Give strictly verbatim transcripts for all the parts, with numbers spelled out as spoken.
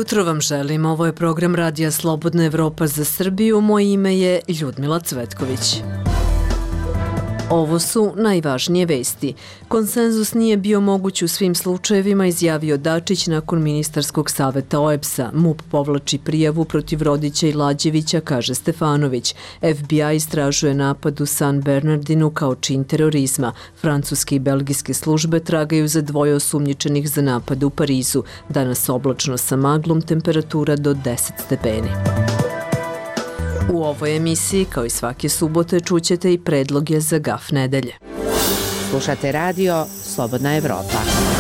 jutro vam želim. Ovo je program Radija Slobodna Evropa za Srbiju. Moje ime je Ljudmila Cvetković. Ovo su najvažnije vesti. Konsenzus nije bio moguć u svim slučajevima, izjavio Dačić nakon ministarskog saveta O E B S-a. MUP povlači prijavu protiv Rodića i Lađevića, kaže Stefanović. F B I istražuje napad u San Bernardinu kao čin terorizma. Francuske i belgijske službe tragaju za dvoje osumnjičenih za napad u Parizu. Danas oblačno sa maglom, temperatura do deset stepeni. U ovoj emisiji, kao i svake subote, čućete i predloge za gaf nedelje. Slušate radio Slobodna Evropa.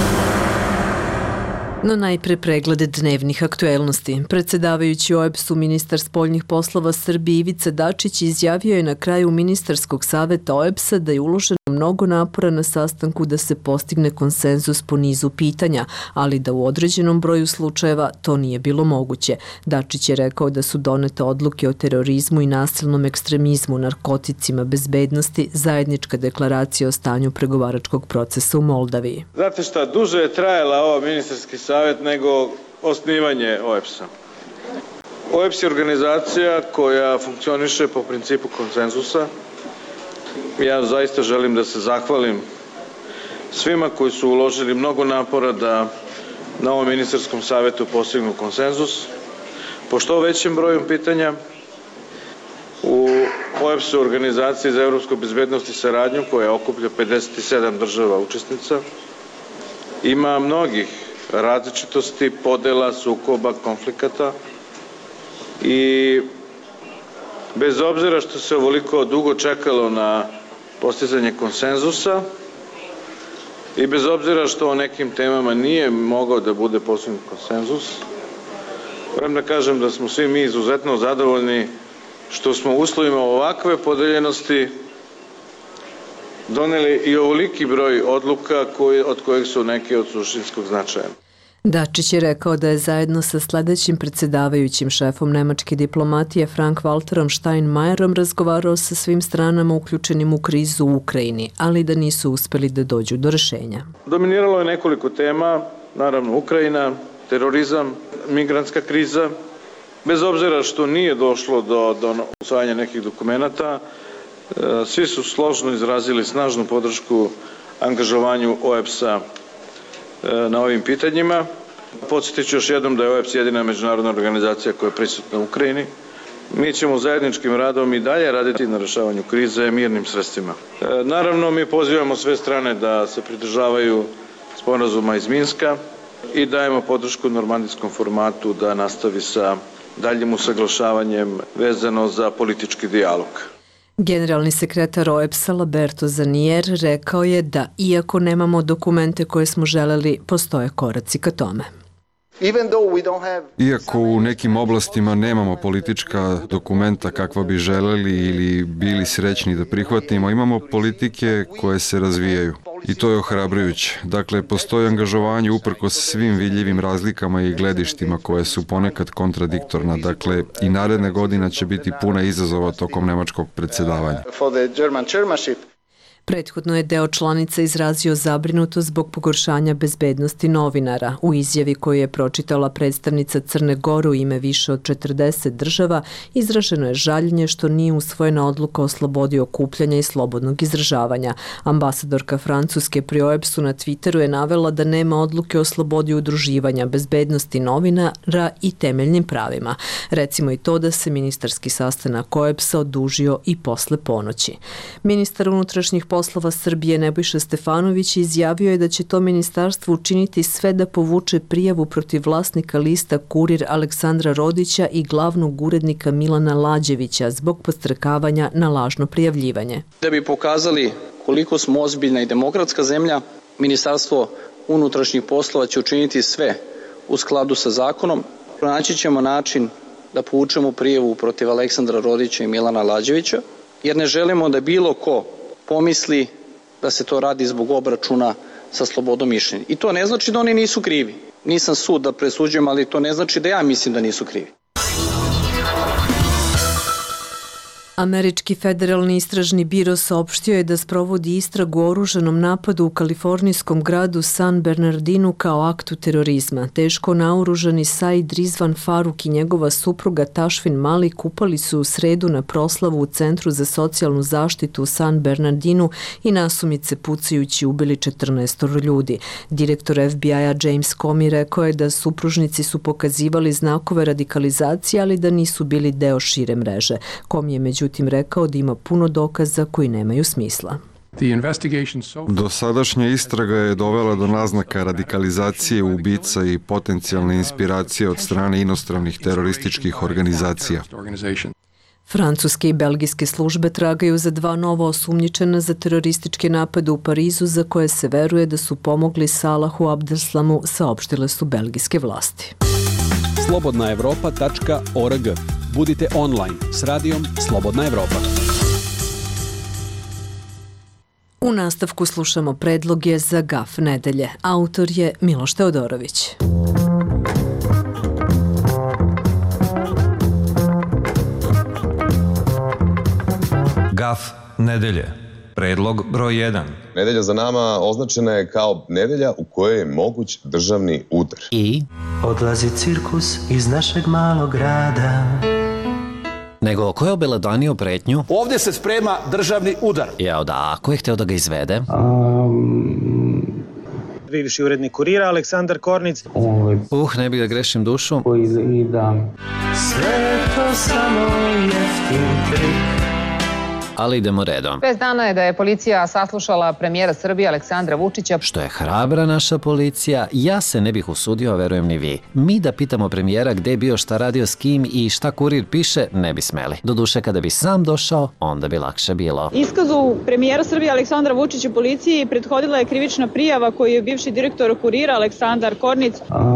No najpre preglede dnevnih aktuelnosti. Predsedavajući O E B S-u ministar spoljnih poslova Srbije Ivica Dačić izjavio je na kraju ministarskog saveta O E B S-a da je uloženo mnogo napora na sastanku da se postigne konsenzus po nizu pitanja, ali da u određenom broju slučajeva to nije bilo moguće. Dačić je rekao da su donete odluke o terorizmu i nasilnom ekstremizmu, narkoticima, bezbednosti, zajednička deklaracija o stanju pregovaračkog procesa u Moldaviji. Znate šta, duže je trajala ova ministarski savjet nego osnivanje O E B S-a. O E B S je organizacija koja funkcioniše po principu konsenzusa. Ja zaista želim da se zahvalim svima koji su uložili mnogo napora da na ovom ministarskom savjetu postignu konsenzus. Po što većem broju pitanja u O E B S-u organizaciji za evropsku bezbednost i saradnju koja okuplja pedeset sedam država učesnica ima mnogih različitosti, podela, sukoba, konflikata i bez obzira što se ovoliko dugo čekalo na postizanje konsenzusa i bez obzira što o nekim temama nije mogao da bude postignut konsenzus, moram da kažem da smo svi mi izuzetno zadovoljni što smo u uslovima ovakve podeljenosti doneli i ovoliki broj odluka koji, od kojih su neke od suštinskog značaja. Dačić je rekao da je zajedno sa sledećim predsedavajućim šefom nemačke diplomatije Frank Walterom Steinmeierom razgovarao sa svim stranama uključenim u krizu u Ukrajini, ali da nisu uspeli da dođu do rešenja. Dominiralo je nekoliko tema, naravno Ukrajina, terorizam, migrantska kriza. Bez obzira što nije došlo do, do usvajanja nekih dokumenata, svi su složno izrazili snažnu podršku angažovanju O E B S-a na ovim pitanjima. Podsjetit ću još jednom da je O E B S jedina međunarodna organizacija koja je prisutna u Ukrajini. Mi ćemo zajedničkim radom i dalje raditi na rešavanju krize mirnim sredstvima. Naravno, mi pozivamo sve strane da se pridržavaju sporazuma iz Minska i dajemo podršku normandijskom formatu da nastavi sa daljim usaglašavanjem vezano za politički dijalog. Generalni sekretar O E B S-a Alberto Zanier rekao je da, iako nemamo dokumente koje smo želeli, postoje koraci ka tome. Iako u nekim oblastima nemamo politička dokumenta kakva bi želeli ili bili srećni da prihvatimo, imamo politike koje se razvijaju. I to je ohrabrujuće. Dakle, postoji angažovanje uprkos svim vidljivim razlikama i gledištima koje su ponekad kontradiktorna. Dakle, i naredne godina će biti puna izazova tokom nemačkog predsjedavanja. Prethodno je deo članica izrazio zabrinutost zbog pogoršanja bezbednosti novinara. U izjavi koju je pročitala predstavnica Crne Gore u ime više od četrdeset država, izraženo je žaljenje što nije usvojena odluka o slobodi okupljanja i slobodnog izražavanja. Ambasadorka Francuske pri O E B S-u na Twitteru je navela da nema odluke o slobodi udruživanja, bezbednosti novinara i temeljnim pravima. Recimo i to da se ministarski sastanak O E B S-a odužio i posle ponoći. Ministar unutrašnjih poslova Srbije Nebojša Stefanović izjavio je da će to ministarstvo učiniti sve da povuče prijavu protiv vlasnika lista Kurir Aleksandra Rodića i glavnog urednika Milana Lađevića zbog podstrekavanja na lažno prijavljivanje. Da bi pokazali koliko smo ozbiljna i demokratska zemlja, Ministarstvo unutrašnjih poslova će učiniti sve u skladu sa zakonom. Pronaći ćemo način da povučemo prijavu protiv Aleksandra Rodića i Milana Lađevića, jer ne želimo da bilo ko pomisli da se to radi zbog obračuna sa slobodom mišljenja. I to ne znači da oni nisu krivi. Nisam sud da presuđujem, ali to ne znači da ja mislim da nisu krivi. Američki federalni istražni biro saopštio je da sprovodi istragu o oružanom napadu u kalifornijskom gradu San Bernardinu kao aktu terorizma. Teško naoružani Said Rizvan Faruk i njegova supruga Tašfin Malik upali su u sredu na proslavu u Centru za socijalnu zaštitu u San Bernardinu i nasumice pucajući ubili četrnaest ljudi. Direktor F B I-a James Comey rekao je da supružnici su pokazivali znakove radikalizacije, ali da nisu bili deo šire mreže. Comey je međutim tim rekao da ima puno dokaza koji nemaju smisla. Dosadašnja istraga je dovela do naznaka radikalizacije ubica i potencijalne inspiracije od strane inostranih terorističkih organizacija. Francuske i belgijske službe tragaju za dva nova osumnjičena za terorističke napade u Parizu za koje se veruje da su pomogli Salahu Abdeslamu, saopštile su belgijske vlasti. slobodna evropa tačka org. Budite online s radijom Slobodna Evropa. U nastavku slušamo predloge za Gaf nedelje. Autor je Miloš Teodorović. Gaf nedelje. Predlog broj jedan. Nedelja za nama označena je kao nedelja u kojoj je moguć državni udar. I? Odlazi cirkus iz našeg malog grada. Nego, ko je obelodanio pretnju? Ovdje se sprema državni udar. Jao da, ko je hteo da ga izvede? Um... Bivši urednik Kurira, Aleksandar Kornic. Uh, ne bih da grešim dušu. I da... Sve to samo jeftin trik. Ali idemo redom. Bez dana je da je policija saslušala premijera Srbije Aleksandra Vučića. Što je hrabra naša policija, ja se ne bih usudio, a verujem ni vi. Mi da pitamo premijera gde je bio, šta radio s kim i šta Kurir piše, ne bi smeli. Doduše, kada bi sam došao, onda bi lakše bilo. Iskazu premijera Srbije Aleksandra Vučića u policiji prethodila je krivična prijava koju je bivši direktor Kurira Aleksandar Kornic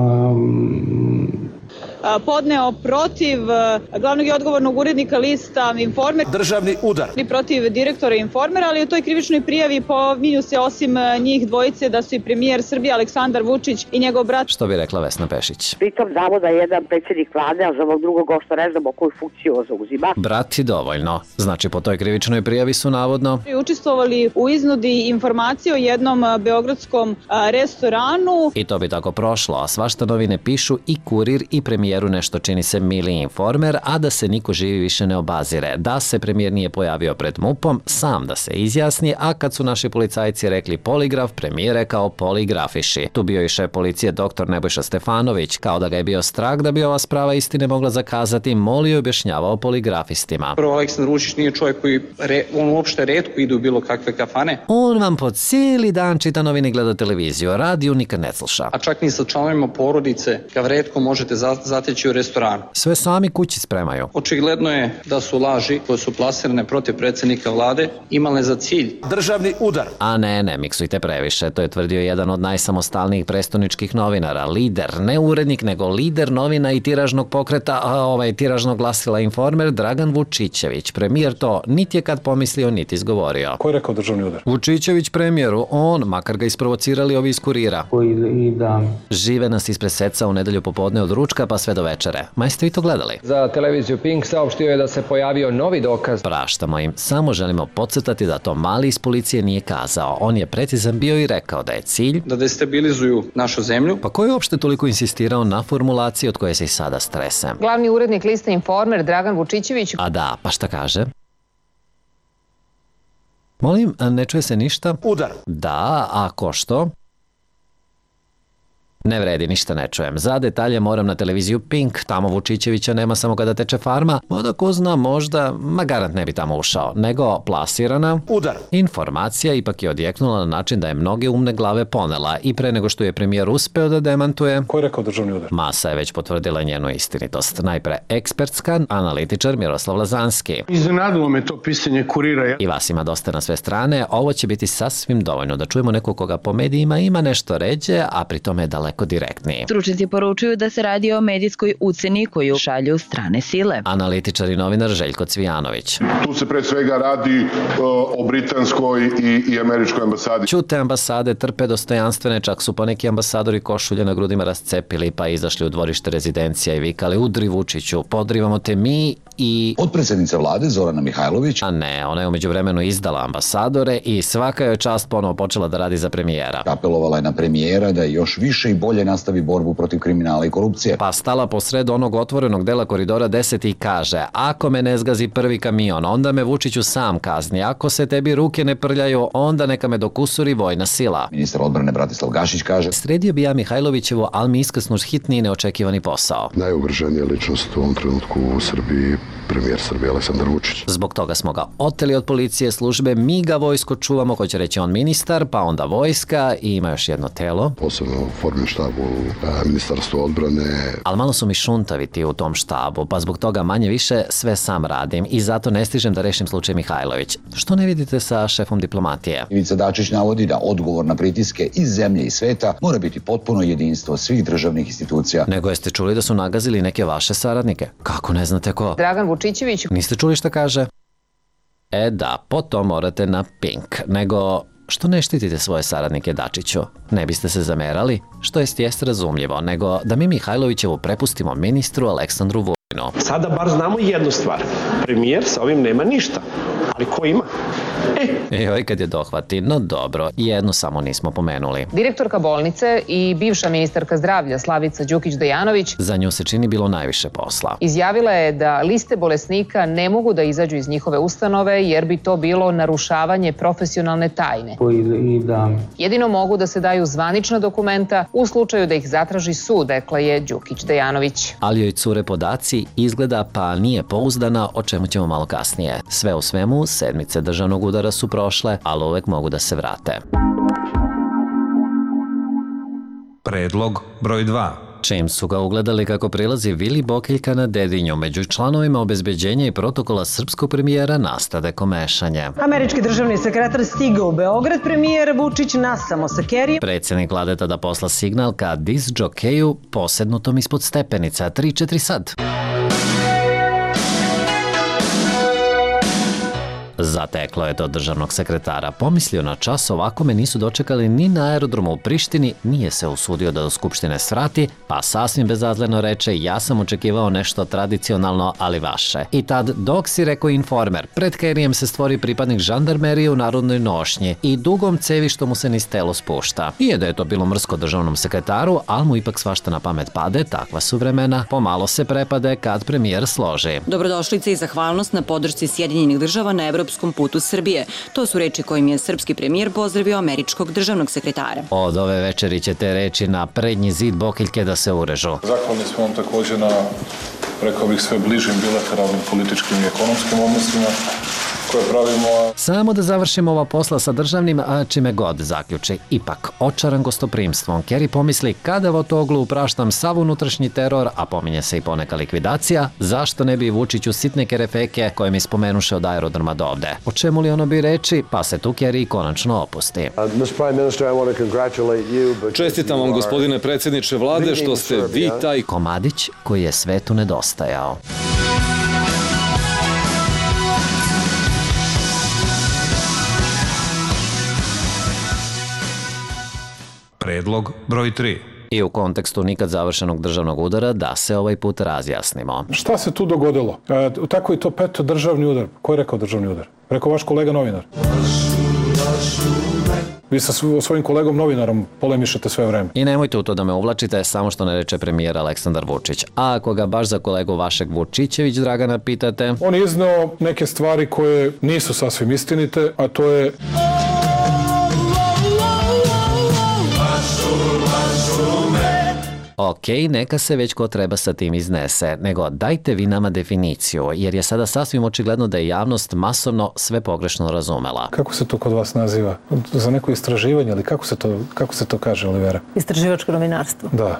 um... podneo protiv glavnog i odgovornog urednika lista Informer. Državni udar. I protiv direktora Informera, ali u toj krivičnoj prijavi pominju se osim njih dvojice da su i premijer Srbije Aleksandar Vučić i njegov brat. Što bi rekla Vesna Pešić. Pritom znamo da je jedan predsjednik vlade, a za ovog drugog što ne znamo koju funkciju zauzima. Brat i dovoljno. Znači po toj krivičnoj prijavi su navodno učestvovali u iznudi informacije o jednom beogradskom restoranu. I to bi tako prošlo, a svašta novine pišu i Kurir i premijer nešto čini se mili Informer, a da se niko živi više ne obazire. Da se premijer nije pojavio pred MUP-om, sam da se izjasni, a kad su naši policajci rekli poligraf, premijer rekao poligrafiši. Tu bio i šef policije doktor Nebojša Stefanović, kao da ga je bio strah da bi ova sprava istine mogla zakazati, molio i objašnjavao poligrafistima. Prvo, Aleksandar Vučić nije čovjek koji re, on uopšte retko ide u bilo kakve kafane. On vam po cijeli dan čita novine i gleda televiziju, a radiju nikad ne sluša. A čak ni sa članovima porodice, kao retko možete zateći u restoranu. Sve sami kući spremaju. Očigledno je da su laži koje su plasirane protiv predsjednika vlade imale za cilj državni udar. A ne, ne miksujte previše, to je tvrdio jedan od najsamostalnijih prestoničkih novinara, lider, ne urednik, nego lider novina i tiražnog pokreta, a ovaj tiražnog glasila Informer, Dragan Vučićević. Premijer to niti je kad pomislio, niti izgovorio. Ko je rekao državni udar? Vučićević premijeru, on, makar ga isprovocirali ovi iz Kurira. I da... Žive nas ispred seca u nedelju popodne od ručka pa sve do večere. Ma jeste vi to gledali? Za televiziju Pink saopštio je da se pojavio novi dokaz. Praštamo im, samo želimo podsjetati da to mali iz policije nije kazao. On je precizan bio i rekao da je cilj da destabilizuju našu zemlju. Pa ko je uopšte toliko insistirao na formulaciji od koje se i sada stresem? Glavni urednik lista Informer Dragan Vučićević. A da, pa šta kaže? Molim, ne čuje se ništa? Udar. Da, a ko što? Ne vredi, ništa ne čujem. Za detalje moram na televiziju Pink, tamo Vučićevića nema samo kada teče farma, mada ko zna možda, ma garant ne bi tamo ušao, nego plasirana udar. Informacija ipak je odjeknula na način da je mnoge umne glave ponela i pre nego što je premijer uspeo da demantuje. Ko je rekao državni udar? Masa je već potvrdila njenu istinitost. Najpre ekspertska, analitičar Miroslav Lazanski. Iznenadilo me to pisanje Kurira. I vas ima dosta na sve strane, ovo će biti sasvim dovoljno da čujemo nekog koga po medijima ima nešto ređe, a pri tome je daleko direktniji. Stručnjaci poručuju da se radi o medijskoj uceni koju šalju strane sile. Analitičar i novinar Željko Cvijanović. Tu se pre svega radi uh, o britanskoj i, i američkoj ambasadi. Ćute ambasade trpe dostojanstvene, čak su poneki ambasadori košulje na grudima rascepili pa izašli u dvorište rezidencija i vikali udri Vučiću, podrivamo te mi i... Potpredsjednica vlade Zorana Mihajlović. A ne, ona je umeđu vremenu izdala ambasadore i svaka je čast ponovo počela da radi za premijera. Apelovala je na premijera da još više i bolje nastavi borbu protiv kriminala i korupcije. Pa stala posred onog otvorenog dela koridora deset i kaže: ako me ne zgazi prvi kamion, onda me Vučiću sam kazni. Ako se tebi ruke ne prljaju, onda neka me dokusuri vojna sila. Ministar odbrane Bratislav Gašić kaže: sredio bi ja Mihajlovićevo, ali mi iskasnuš hitni i neočekivani posao. Najugroženija ličnost u ovom trenutku u Srbiji, premijer Srbije Aleksandar Vučić. Zbog toga smo ga oteli od policije, službe, mi ga vojsko čuvamo, hoće reći on ministar, pa onda vojska i ima još jedno telo. Posebno formin štabu u Ministarstvu odbrane. Ali malo su mi šuntavi ti u tom štabu, pa zbog toga manje više sve sam radim i zato ne stižem da rešim slučaj Mihajlović. Što ne vidite sa šefom diplomatije? Ivica Dačić navodi da odgovor na pritiske iz zemlje i sveta mora biti potpuno jedinstvo svih državnih institucija. Nego jeste čuli da su nagazili neke vaše saradnike? Kako ne znate ko? Dragan Vučićević. Niste čuli šta kaže? E da, po to morate na Pink. Nego, što ne štitite svoje saradnike, Dačiću? Ne biste se zamerali? Što jest jest razumljivo, nego da mi Mihajlovićevu prepustimo ministru Aleksandru Vulinu. Sada bar znamo jednu stvar. Premijer sa ovim nema ništa. Ali ko ima? E. Joj, kad je dohvati, no dobro, jednu samo nismo pomenuli. Direktorka bolnice i bivša ministarka zdravlja Slavica Đukić-Dejanović, za nju se čini bilo najviše posla. Izjavila je da liste bolesnika ne mogu da izađu iz njihove ustanove jer bi to bilo narušavanje profesionalne tajne. I da... Jedino mogu da se daju zvanična dokumenta u slučaju da ih zatraži sud, rekla je Đukić-Dejanović. Ali joj cure podaci, izgleda pa nije pouzdana, o čemu ćemo malo kasnije. Sve u svemu, sedmice državnog udara su prošle, ali uvek mogu da se vrate. Predlog broj dva. Čim su ga ugledali kako prilazi Vili Bokeljka na Dedinju, među članovima obezbeđenja i protokola srpskog premijera nastade komešanje. Američki državni sekretar stigao u Beograd, premijer Vučić nasamo sa Kerijem. Predsjednik vlade tada posla signal ka disc džokeju posednutom ispod stepenica. tri četiri sad. Zateklo je to državnog sekretara. Pomislio na čas, ovako me nisu dočekali ni na aerodromu u Prištini, nije se usudio da do Skupštine svrati, pa sasvim bezazleno reče: ja sam očekivao nešto tradicionalno, ali vaše. I tad, dok si, rekao Informer, pred Kerijem se stvori pripadnik žandarmerije u narodnoj nošnji i dugom cevi što mu se niz telo spušta. I da je to bilo mrsko državnom sekretaru, ali mu ipak svašta na pamet pade, takva su vremena, pomalo se prepade kad premijer složi. Dobrodošlice i zahvalnost na podršci Sjedinjenih država na evropskom putu Srbije. To su reči kojim je srpski premijer pozdravio američkog državnog sekretara. Od ove večeri će te reči na prednji zid Bokeljke da se urežu. Zahvalni smo vam također na, rekao bih, sve bližim bilateralnim političkim i ekonomskim odnosima koje pravimo. Samo da završimo ova posla sa državnim, a čime god zaključi. Ipak, očaran gostoprimstvom, Keri pomisli: kada Votoglu upraštam sav unutrašnji teror, a pominje se i poneka likvidacija, zašto ne bi Vučiću sitne kerefeke koje mi spomenuše od aerodroma do ovde? O čemu li ono bi reči, pa se tu Keri konačno opusti. Čestitam vam, gospodine predsjedniče vlade, što ste vi taj komadić koji je svetu nedostajao. Predlog broj tri. I u kontekstu nikad završenog državnog udara da se ovaj put razjasnimo. Šta se tu dogodilo? E, tako je to peto državni udar. Ko je rekao državni udar? Rekao vaš kolega novinar. Vi sa svojim kolegom novinarom polemišete sve vreme. I nemojte u to da me uvlačite, samo što ne reče premijer Aleksandar Vučić. A ako ga baš za kolegu vašeg Vučićević Dragana pitate... On je izneo neke stvari koje nisu sasvim istinite, a to je... Ok, neka se već ko treba sa tim iznese, nego dajte vi nama definiciju, jer je sada sasvim očigledno da je javnost masovno sve pogrešno razumela. Kako se to kod vas naziva? Za neko istraživanje, ali kako se to, kako se to kaže, Olivera? Istraživačko novinarstvo. Da.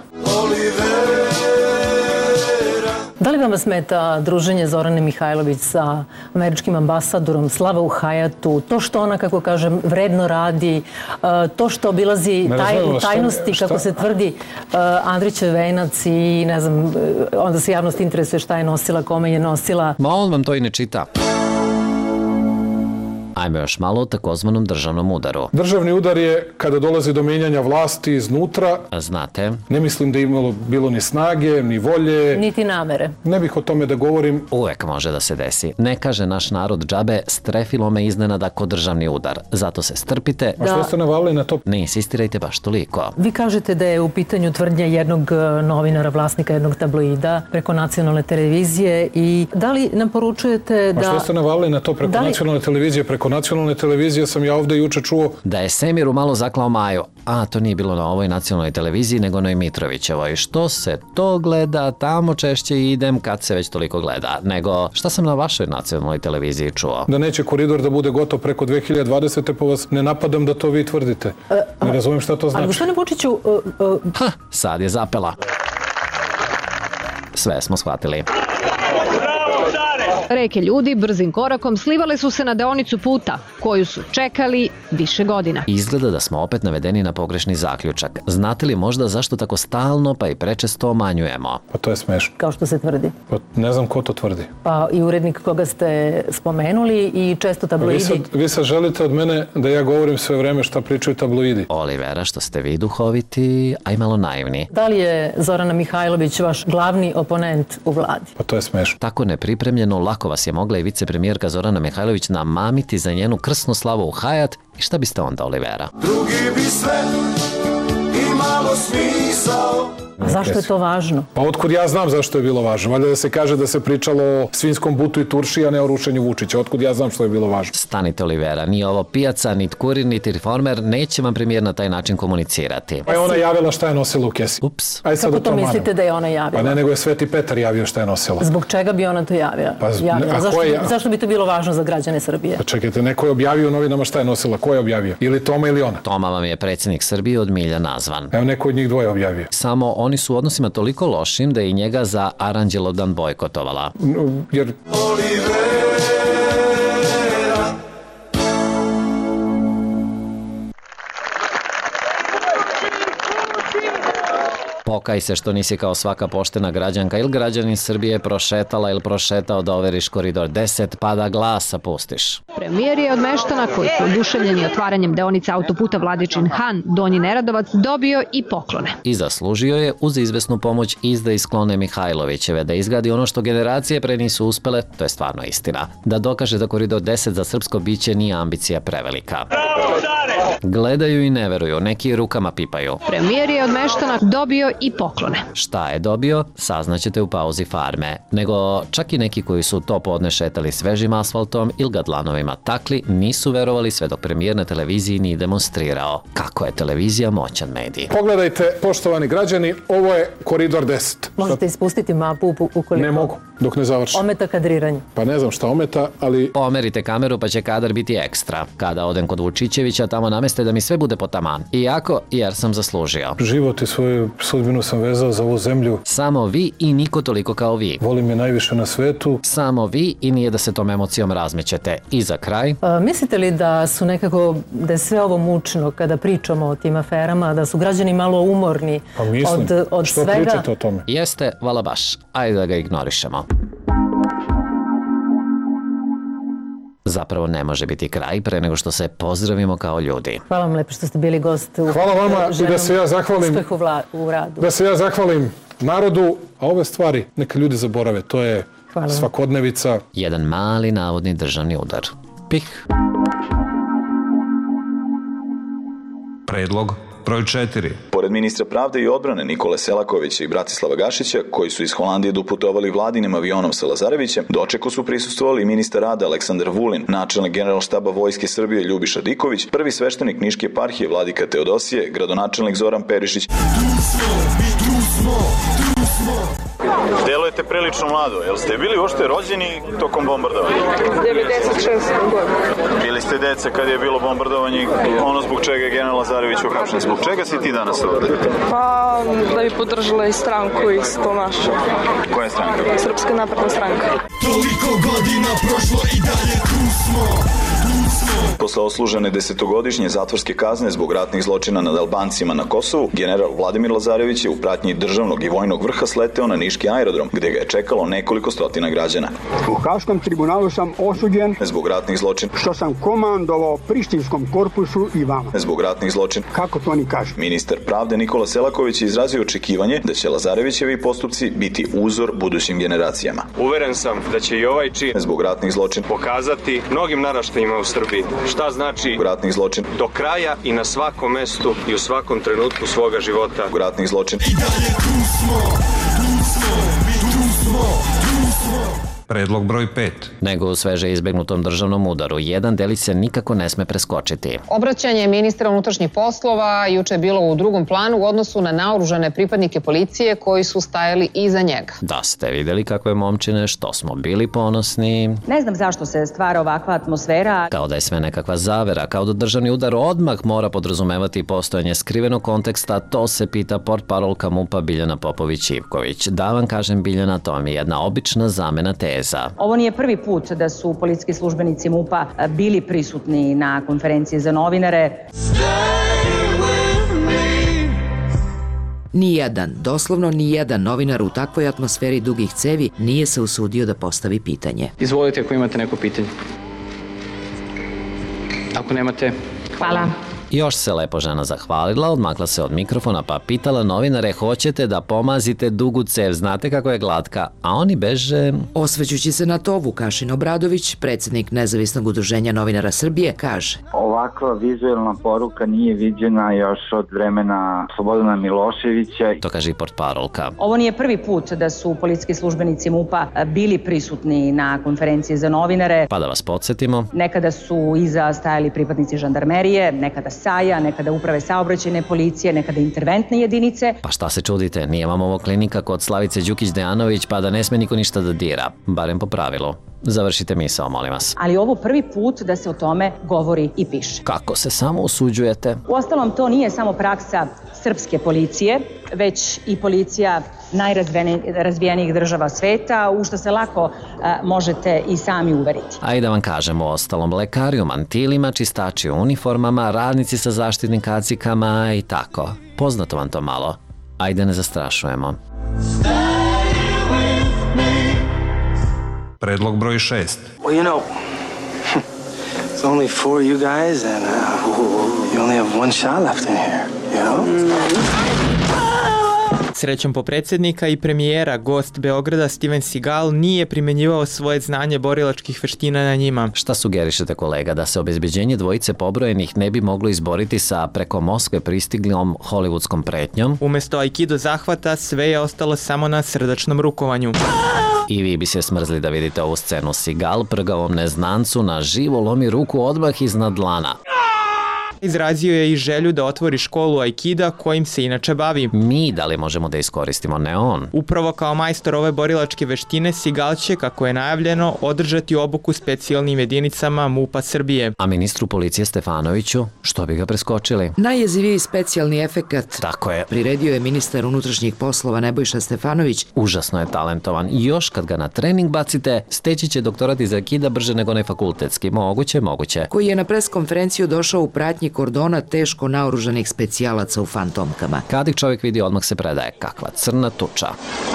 Da li vam smeta druženje Zorane Mihajlović sa američkim ambasadorom, slava u Hajatu, to što ona, kako kažem, vredno radi, to što obilazi taj, tajnosti, šta, kako se tvrdi, Andrićev venac i ne znam, onda se javnost interesuje šta je nosila, kome je nosila? Ma on vam to i ne čita. Ajmo još malo o takozvanom državnom udaru. Državni udar je kada dolazi do menjanja vlasti iznutra. Znate? Ne mislim da je imalo bilo ni snage, ni volje. Niti namere. Ne bih o tome da govorim. Uvek može da se desi. Ne kaže naš narod džabe, strefilo me iznenada ko državni udar. Zato se strpite. A što ste navalili na to? Ne insistirajte baš toliko. Vi kažete da je u pitanju tvrdnja jednog novinara, vlasnika jednog tabloida preko nacionalne televizije i da li nam poručujete da... A što ste navalili na to preko da li... nacionalne televizije? Preko nacionalne televizije sam ja ovde juče čuo... Da je Semiru malo zaklao Maju. A, to nije bilo na ovoj nacionalnoj televiziji, nego na Mitrovićevoj. Što se to gleda, tamo češće idem kad se već toliko gleda. Nego, šta sam na vašoj nacionalnoj televiziji čuo? Da neće koridor da bude gotov preko dve hiljade dvadesete pa vas ne napadam da to vi tvrdite. Ne razumijem šta to znači. Ali gospodine Vučiću... Uh, uh... Ha, sad je zapela. Sve smo shvatili. Reke ljudi brzim korakom slivale su se na deonicu puta, koju su čekali više godina. Izgleda da smo opet navedeni na pogrešni zaključak. Znate li možda zašto tako stalno pa i prečesto omanjujemo? Pa to je smešno. Kao što se tvrdi. Pa ne znam ko to tvrdi. Pa i urednik koga ste spomenuli i često tabloidi. Vi sad, vi sad želite od mene da ja govorim sve vreme šta pričaju tabloidi. Olivera, što ste vi duhoviti, a i malo naivni. Da li je Zorana Mihajlović vaš glavni oponent u vladi? Pa to je smešno. Tako nepripremljeno, lako vas je mogla i vicepremijerka Zorana Mihajlović namamiti za njenu krsnu slavu u Hayat i šta biste onda, Olivera? Drugi bi sve imalo smisao. Zašto je to važno? Pa otkud ja znam zašto je bilo važno. Valjda da se kaže da se pričalo o svinjskom butu i turši, a ne o rušenju Vučića. Otkud ja znam što je bilo važno. Stanite, Olivera, ni ovo pijaca, ni kurir, niti reformer, neće vam premijer na taj način komunicirati. Pa je ona javila šta je nosila u kesi. Ups. Aj sad kako to, to mislite da je ona javila? Pa ne, nego je Sveti Petar javio šta je nosila. Zbog čega bi ona to javila? Pa, javila? Zašto, je, zašto bi to bilo važno za građane Srbije? Pa čekajte, neko je objavio u novinama šta je nosila. Ko je objavio? Ili Toma ili ona? Toma vam je predsjednik Srbije od milja nazvan. Evo neko od njih dvoje objavio. Samo oni su u odnosima toliko lošim da je i njega za Aranđelovdan bojkotovala. Jer... Pokaj se što nisi kao svaka poštena građanka ili građanin Srbije prošetala ili prošetao da overiš koridor deset pa da glasa pustiš. Premijer je od meštana koji su oduševljeni otvaranjem deonice autoputa Vladičin Han, Donji Neradovac, dobio i poklone. I zaslužio je uz izvesnu pomoć izda i sklone Mihajlovićeve da izgradi ono što generacije pre nisu uspele, to je stvarno istina. Da dokaže da koridor deset za srpsko biće nije ambicija prevelika. Gledaju i ne veruju, neki rukama pipaju. Premijer je od meštana dobio i poklone. Šta je dobio, saznaćete u pauzi Farme. Nego čak i neki koji su to podne šetali svežim asfaltom ili ga dlanovima takli, nisu verovali sve dok premijer na televiziji nije demonstrirao kako je televizija moćan medij. Pogledajte, poštovani građani, ovo je koridor deset. Možete ispustiti mapu ukoliko... Ne mogu, dok ne završim. Ometa kadriranje. Pa ne znam šta ometa, ali... Pomerite kameru pa će kadar biti ekstra. Kada odem kod Vučićevića, tamo nameste da mi sve bude po taman. Iako, jer sam zaslužio. Život i svoju sudbinu sam vezao za ovu zemlju. Samo vi i niko toliko kao vi. Volim je najviše na svetu. Samo vi i nije da se tom emocijom razmećete. I za kraj... A, mislite li da su nekako, da je sve ovo mučno kada pričamo o tim aferama, da su građani malo umorni pa mislim, od, od što svega? Pričate o tome? Jeste, vala baš. Ajde da ga ignorišemo. Zapravo ne može biti kraj pre nego što se pozdravimo kao ljudi. Hvala vam lepo što ste bili gost u... Hvala vama i da se ja zahvalim... Uspehu vla, u radu. Da se ja zahvalim narodu, a ove stvari neka ljudi zaborave. To je Hvala svakodnevica. Jedan mali navodni državni udar. Pih. Predlog broj četiri. Pored ministra pravde i odbrane Nikole Selakovića i Bratislava Gašića, koji su iz Holandije doputovali vladinim avionom sa Lazarevićem, dočeku su prisustvovali i ministar rada Aleksandar Vulin, načelnik generalštaba Vojske Srbije Ljubiša Diković, prvi sveštenik Niške eparhije vladika Teodosije, gradonačelnik Zoran Perišić. Delujete prilično mlado. Jel ste bili uopšte rođeni tokom bombardovanja? devedeset šeste. godine. Bili ste deca kad je bilo bombardovanje, ono zbog čega je general Lazarević uhapšen. Zbog čega si ti danas ovdje? Pa, da bi podržala i stranku i to naše. Koja je stranka? Srpska napredna stranka. Toliko godina prošlo i dalje tu smo. Posle oslužene desetogodišnje zatvorske kazne zbog ratnih zločina nad Albancima na Kosovu, general Vladimir Lazarević je u pratnji državnog i vojnog vrha sleteo na niški aerodrom, gde gde ga je čekalo nekoliko stotina građana. U Haškom tribunalu sam osuđen zbog ratnih zločina, što sam komandovao prištinskom korpusu i vama. Zbog ratnih zločina. Kako to oni kažu? Ministar pravde Nikola Selaković je izrazio očekivanje da će Lazarevićevi postupci biti uzor budućim generacijama. Uveren sam da će i ovaj čin zbog ratnih zločina pokazati mnogim naraštajima u Srbiji šta znači ratnih zločina do kraja i na svakom mestu i u svakom trenutku svoga života. Ratnih zločina. I dalje tu smo, tu smo, tu smo, tu smo. Predlog broj pet. Nego u sveže izbegnutom državnom udaru, jedan delić se nikako ne sme preskočiti. Obraćanje ministra unutrašnjih poslova juče je bilo u drugom planu u odnosu na naoružane pripadnike policije koji su stajali iza njega. Da ste videli kakve momčine, što smo bili ponosni. Ne znam zašto se stvara ovakva atmosfera. Kao da je sve nekakva zavera, kao da državni udar odmah mora podrazumevati postojanje skrivenog konteksta, to se pita portparolka MUP-a Biljana Popović-Ivković. Da vam kažem, Biljana, to mi je jedna obična zamena teza. Ovo nije prvi put da su policijski službenici MUP-a bili prisutni na konferenciji za novinare. Nijedan, doslovno nijedan novinar u takvoj atmosferi dugih cevi nije se usudio da postavi pitanje. Izvolite ako imate neko pitanje. Ako nemate... Hvala. Još se lepo žena zahvalila, odmakla se od mikrofona pa pitala novinare hoćete da pomazite dugu cev, znate kako je glatka, a oni beže... Osvećući se na to, Vukašin Obradović, predsjednik Nezavisnog udruženja novinara Srbije, kaže: Ovakva vizualna poruka nije viđena još od vremena Slobodana Miloševića. To kaže i portparolka. Ovo nije prvi put da su policijski službenici MUP-a bili prisutni na konferenciji za novinare. Pa da vas podsjetimo. Nekada su iza stajali pripadnici žandarmerije, nekada SAJA, nekada uprave saobraćajne policije, nekada interventne jedinice. Pa šta se čudite, nije vam ovo klinika kod Slavice Đukić-Dejanović pa da ne sme niko ništa da dira, barem po pravilu. Završite misao, molim vas. Ali ovo prvi put da se o tome govori i piše. Kako se samo usuđujete? Uostalom, to nije samo praksa srpske policije, već i policija najrazvijenijih država sveta, u što se lako a, možete i sami uveriti. A i da vam kažem, u ostalom, lekari u mantilima, čistači u uniformama, radnici sa zaštitnim kacikama i tako. Poznato vam to malo. Ajde, ne zastrašujemo. Predlog broj šest. Well, you know, it's only four of you guys and uh, you only have one shot left in here, you know? Srećom po predsjednika i premijera, gost Beograda Steven Seagal nije primenjivao svoje znanje borilačkih veština na njima. Šta sugerišete, kolega, da se obezbeđenje dvojice pobrojenih ne bi moglo izboriti sa preko Moskve pristiglom hollywoodskom pretnjom? Umesto aikido zahvata, sve je ostalo samo na srdačnom rukovanju. I vi bi se smrzli da vidite ovu scenu. Seagal prgavom neznancu na živo lomi ruku odmah iznad dlana. Izrazio je i želju da otvori školu aikida kojim se inače bavi. Mi da li možemo da iskoristimo, ne on? Upravo kao majstor ove borilačke veštine, Seagal će, kako je najavljeno, održati obuku specijalnim jedinicama MUP-a Srbije. A ministru policije Stefanoviću, što bi ga preskočili? Najjeziviji specijalni efekat tako je priredio je ministar unutrašnjih poslova Nebojša Stefanović. Užasno je talentovan i još kad ga na trening bacite, steći će doktorat iz aikida brže nego onaj fakultetski. Moguće, moguće. Koji je na preskonferenciju došao u pratnji kordona teško naoružanih specijalaca u fantomkama. Kad ih čovjek vidi, odmah se predaje. Kakva crna tuča.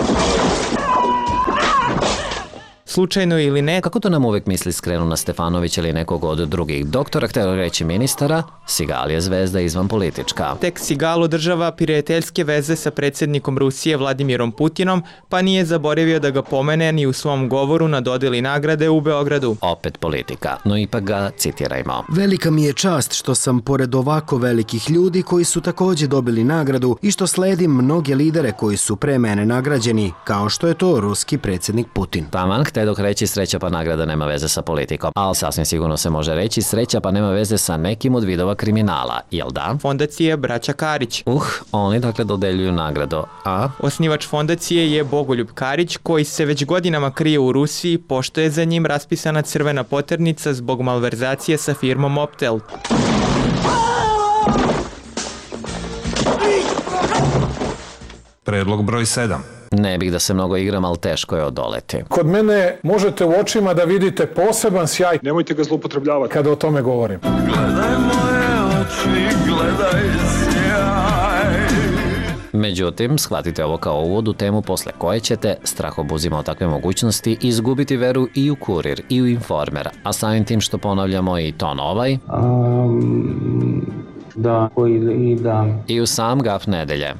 Slučajno ili ne, kako to nam uvek misli skrenu na Stefanović ili nekog od drugih doktora, htjelo reći ministara, Seagal je zvezda izvan politička. Tek Seagal održava prijateljske veze sa predsjednikom Rusije Vladimirom Putinom, pa nije zaboravio da ga pomene ni u svom govoru na dodjeli nagrade u Beogradu. Opet politika, no ipak ga citirajmo. Velika mi je čast što sam pored ovako velikih ljudi koji su također dobili nagradu i što sledim mnoge lidere koji su pre mene nagrađeni, kao što je to ruski predsjednik Putin. Taman, te dok reći sreća pa nagrada nema veze sa politikom, ali sasvim sigurno se može reći sreća pa nema veze sa nekim od vidova kriminala, jel da? Fondacije Braća Karić. Uh, oni dakle dodeljuju nagradu, a? Osnivač fondacije je Bogoljub Karić, koji se već godinama krije u Rusiji, pošto je za njim raspisana crvena poternica zbog malverzacije sa firmom Optel. Predlog broj sedam. Ne bih da se mnogo igram, ali teško je odoleti. Kod mene možete u očima da vidite poseban sjaj. Nemojte ga zloupotrebljavati. Kada o tome govorim. Gledaj moje oči, gledaj sjaj. Međutim, shvatite ovo kao uvod u temu posle koje ćete, strah obuzimao takve mogućnosti, izgubiti veru i u Kurir i u Informer, a samim tim što ponavljamo i ton ovaj, um, da, i da, i u sam gaf nedelje.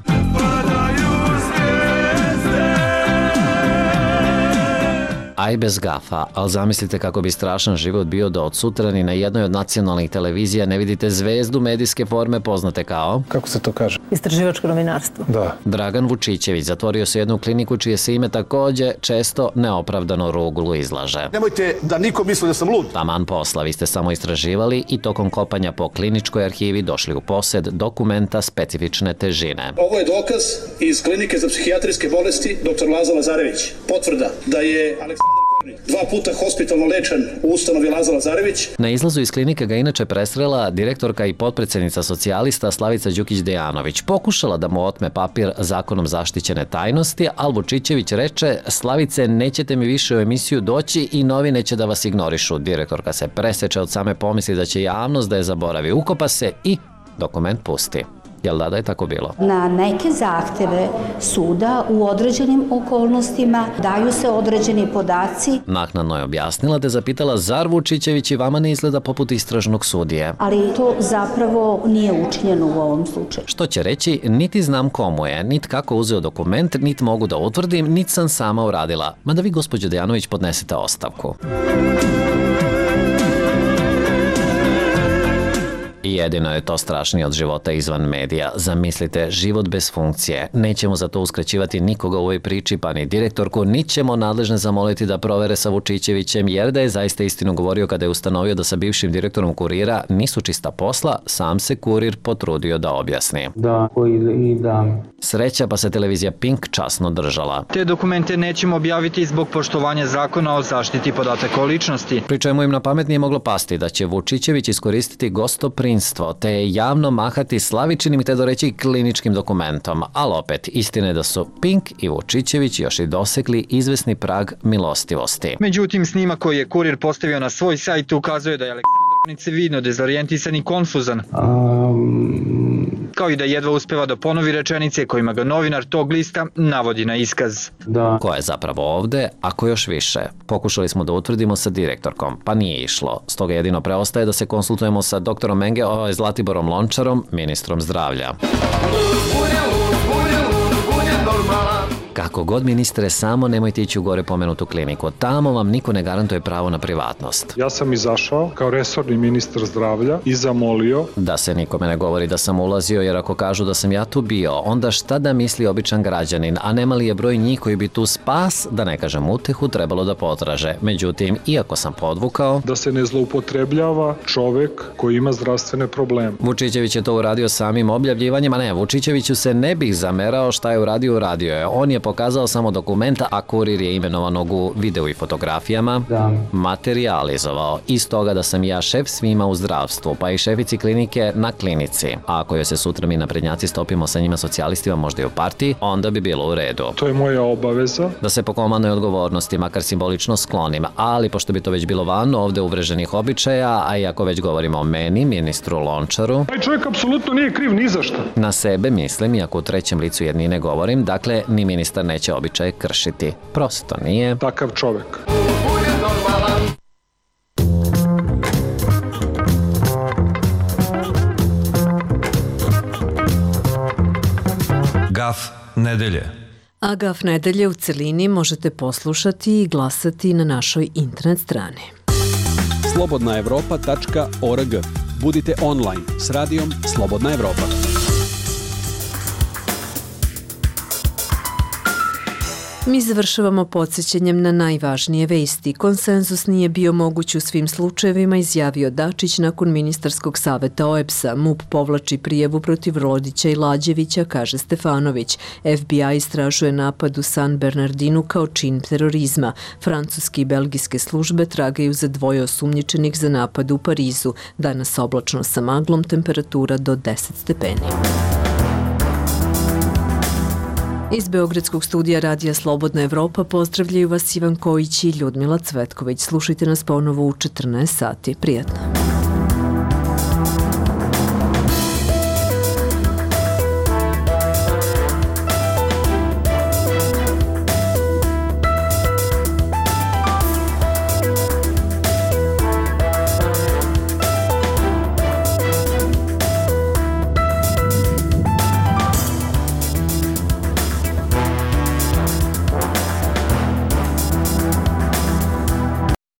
A i bez gafa, ali zamislite kako bi strašan život bio da od sutra ni na jednoj od nacionalnih televizija ne vidite zvezdu medijske forme poznate kao... Kako se to kaže? Istraživačko novinarstvo. Da. Dragan Vučićević zatvorio se jednu kliniku čije se ime takođe često neopravdano ruglu izlaže. Nemojte da niko misli da sam lud. Taman posla, vi ste samo istraživali i tokom kopanja po kliničkoj arhivi došli u posed dokumenta specifične težine. Ovo je dokaz iz klinike za psihijatrijske bolesti doktor Laza Lazarević. Potvrda da je Aleksandar dva puta hospitalno lečen u ustanovi Laza Lazarević. Na izlazu iz klinike ga inače presrela direktorka i potpredsednica socijalista Slavica Đukić-Dejanović. Pokušala da mu otme papir zakonom zaštićene tajnosti, ali Vučićević reče: Slavice, nećete mi više u emisiju doći i novine će da vas ignorišu. Direktorka se preseče od same pomisli da će javnost da je zaboravi. Ukopa se i dokument pusti. Jel da da je tako bilo? Na neke zahteve suda u određenim okolnostima daju se određeni podaci. Naknadno je objasnila da je zapitala zar Vučićević i vama ne izgleda poput istražnog sudije. Ali to zapravo nije učinjeno u ovom slučaju. Što će reći, niti znam komu je, niti kako uzeo dokument, niti mogu da utvrdim, niti sam sama uradila. Mada vi, gospođo Dejanović, podnesete ostavku. I jedino je to strašnije od života izvan medija. Zamislite, život bez funkcije. Nećemo za to uskraćivati nikoga u ovoj priči, pa ni direktorku, ni ćemo nadležne zamoliti da provere sa Vučićevićem, jer da je zaista istinu govorio kada je ustanovio da sa bivšim direktorom Kurira nisu čista posla, sam se Kurir potrudio da objasni. Da, i da. Sreća pa se televizija Pink časno držala. Te dokumente nećemo objaviti zbog poštovanja zakona o zaštiti podataka o ličnosti. Pri čemu im na pamet nije moglo pasti da će Vučićević iskoristiti gostoprinstvo te javno mahati Slavičinim, te doreći kliničkim dokumentom. Ali opet, istina je da su Pink i Vučićević još i dosekli izvesni prag milostivosti. Međutim, snimak koji je Kurir postavio na svoj sajt ukazuje da je Aleksandar nevidno dezorientisan i konfuzan. Um... Kao i da jedva uspeva da ponovi rečenice kojima ga novinar tog lista navodi na iskaz. Da. Ko je zapravo ovde, ako još više? Pokušali smo da utvrdimo sa direktorkom, pa nije išlo. Stoga jedino preostaje da se konsultujemo sa doktorom Menge, ovaj Zlatiborom Lončarom, ministrom zdravlja. Kako god, ministre, samo nemojte ići u gore pomenutu kliniku. Tamo vam niko ne garantuje pravo na privatnost. Ja sam izašao kao resorni ministar zdravlja i zamolio da se nikome ne govori da sam ulazio, jer ako kažu da sam ja tu bio, onda šta da misli običan građanin, a nema li je broj njih koji bi tu spas, da ne kažem utehu, trebalo da potraže. Međutim, iako sam podvukao da se ne zloupotrebljava čovek koji ima zdravstvene probleme. Vučićević je to uradio samim objavljivanjem, a ne, Vučićeviću se ne bih zamerao šta je uradio, uradio je. On je pokazao samo dokumenta, a Kurir je imenovanog u videu i fotografijama da. Materializovao. Iz toga da sam ja šef svima u zdravstvu, pa i šefici klinike na klinici. A ako joj se sutra mi naprednjaci stopimo sa njima socijalistima, možda i u partiji, onda bi bilo u redu. To je moja obaveza. Da se po komandnoj odgovornosti, makar simbolično sklonim, ali pošto bi to već bilo van ovde uvreženih običaja, a i ako već govorimo o meni, ministru Lončaru, taj čovjek apsolutno nije kriv ni za šta. Na sebe mislim, iako u trećem licu jednine govorim, dakle, ni ministar neće običaje kršiti. Prosto nije takav čovek. Gaf nedelje. A Gaf nedelje u celini možete poslušati i glasati na našoj internet strani. slobodna evropa tačka org. Budite online s radijom Slobodna Evropa. Mi završavamo podsjećanjem na najvažnije vesti. Konsenzus nije bio moguć u svim slučajevima, izjavio Dačić nakon ministarskog saveta O E B S-a. MUP povlači prijavu protiv Rodića i Lađevića, kaže Stefanović. F B I istražuje napad u San Bernardinu kao čin terorizma. Francuske i belgijske službe tragaju za dvoje osumnjičenih za napad u Parizu. Danas oblačno sa maglom, temperatura do deset stepeni. Iz Beogradskog studija Radija Slobodna Evropa pozdravljaju vas Ivan Kojić i Ljudmila Cvetković. Slušajte nas ponovo u četrnaest sati. Prijatno.